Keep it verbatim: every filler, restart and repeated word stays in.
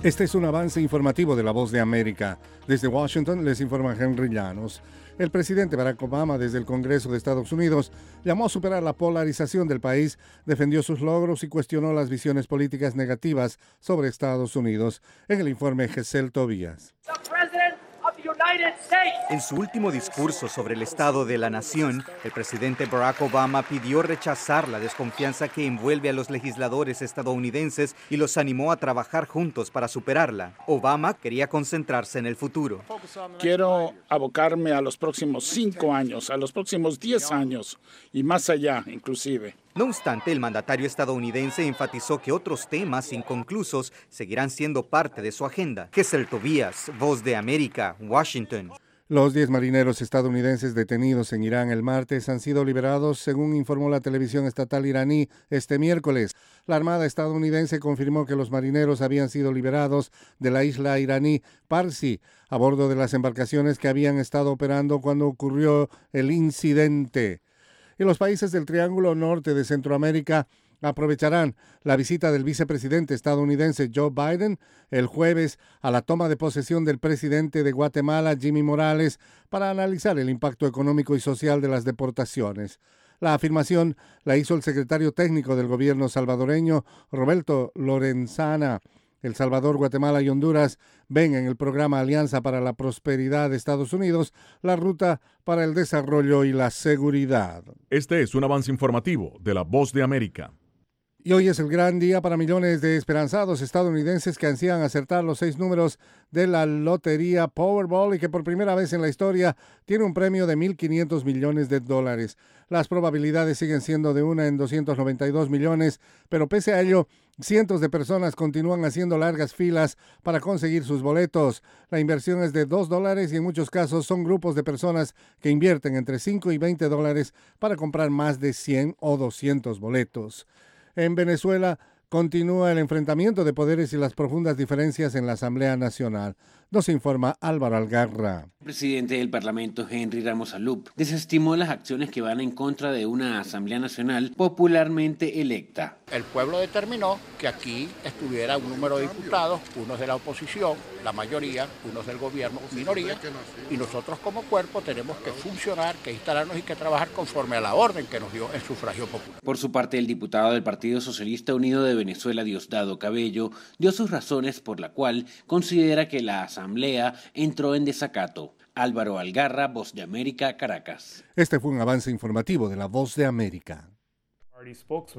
Este es un avance informativo de La Voz de América. Desde Washington les informa Henry Llanos. El presidente Barack Obama, desde el Congreso de Estados Unidos, llamó a superar la polarización del país, defendió sus logros y cuestionó las visiones políticas negativas sobre Estados Unidos. En el informe, Gesell Tobías. En su último discurso sobre el estado de la nación, el presidente Barack Obama pidió rechazar la desconfianza que envuelve a los legisladores estadounidenses y los animó a trabajar juntos para superarla. Obama quería concentrarse en el futuro. Quiero abocarme a los próximos cinco años, a los próximos diez años y más allá, inclusive. No obstante, el mandatario estadounidense enfatizó que otros temas inconclusos seguirán siendo parte de su agenda. Gesell Tobías, Voz de América, Washington. Los diez marineros estadounidenses detenidos en Irán el martes han sido liberados, según informó la televisión estatal iraní este miércoles. La Armada estadounidense confirmó que los marineros habían sido liberados de la isla iraní Parsi a bordo de las embarcaciones que habían estado operando cuando ocurrió el incidente. Y los países del Triángulo Norte de Centroamérica aprovecharán la visita del vicepresidente estadounidense Joe Biden el jueves a la toma de posesión del presidente de Guatemala, Jimmy Morales, para analizar el impacto económico y social de las deportaciones. La afirmación la hizo el secretario técnico del gobierno salvadoreño, Roberto Lorenzana. El Salvador, Guatemala y Honduras ven en el programa Alianza para la Prosperidad de Estados Unidos la ruta para el desarrollo y la seguridad. Este es un avance informativo de La Voz de América. Y hoy es el gran día para millones de esperanzados estadounidenses que ansían acertar los seis números de la lotería Powerball y que por primera vez en la historia tiene un premio de mil quinientos millones de dólares. Las probabilidades siguen siendo de una en doscientos noventa y dos millones, pero pese a ello, cientos de personas continúan haciendo largas filas para conseguir sus boletos. La inversión es de dos dólares y en muchos casos son grupos de personas que invierten entre cinco y veinte dólares para comprar más de cien o doscientos boletos. En Venezuela continúa el enfrentamiento de poderes y las profundas diferencias en la Asamblea Nacional. Nos informa Álvaro Algarra. El presidente del Parlamento, Henry Ramos Alup, desestimó las acciones que van en contra de una Asamblea Nacional popularmente electa. El pueblo determinó que aquí estuviera un número de diputados, unos de la oposición, la mayoría, unos del gobierno, minoría, y nosotros como cuerpo tenemos que funcionar, que instalarnos y que trabajar conforme a la orden que nos dio el sufragio popular. Por su parte, el diputado del Partido Socialista Unido de Venezuela, Diosdado Cabello, dio sus razones por la cual considera que la Asamblea entró en desacato. Álvaro Algarra, Voz de América, Caracas. Este fue un avance informativo de La Voz de América.